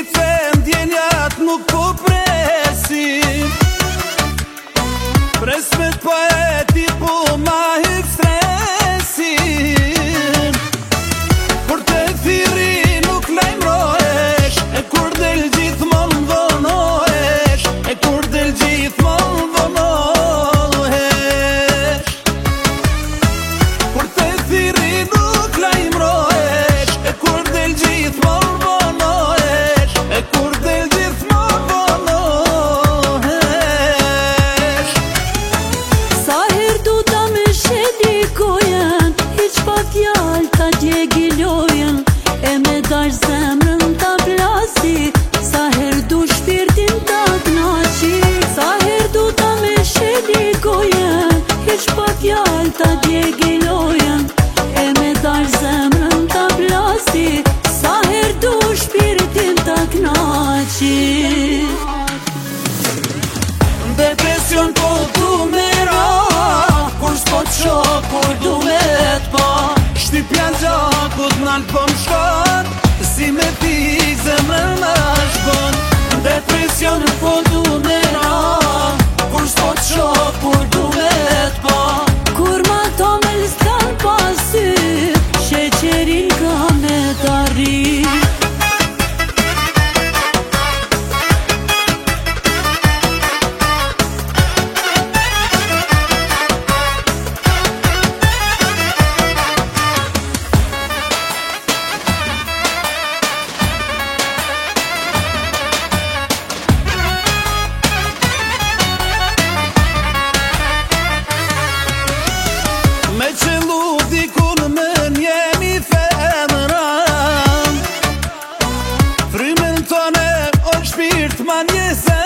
se ndjenjat nuk po presin. Pres me t'poeti po ma hip stresin. Kur te thiri nuk lajmërohesh, e kur del gjithmon dhonohesh, e kur del gjithmon dhonohesh. Kur te thiri nuk lajmërohesh, e kur del gjithmon dhonohesh, e kur del gjithmon dhonohesh. Sa her du ta me shedi kojen, hiq pa fjall ta djegi lojen, e me dash zemrën ta plasi, sa her du shpirtin ta knaqi. Sa her du ta me shedi kojen, hiq pa fjall ta djegi lojen, e me dash zemrën ta plasi, sa her du shpirtin ta knaqi. Depresion po du me ra, kur s'po t'sho, kur du me t'pa. Shtypja gjakut nalt po m'shkon, si me ti zemrën më shkon. Depresion po du me ra, kur s'po t'sho, kur du me t'pa. Kur ma to me l'stan pasy, sheqerin ka me t'arri. Me qëllu dikun më njemi femëran, frymën tone o shpirt ma njese.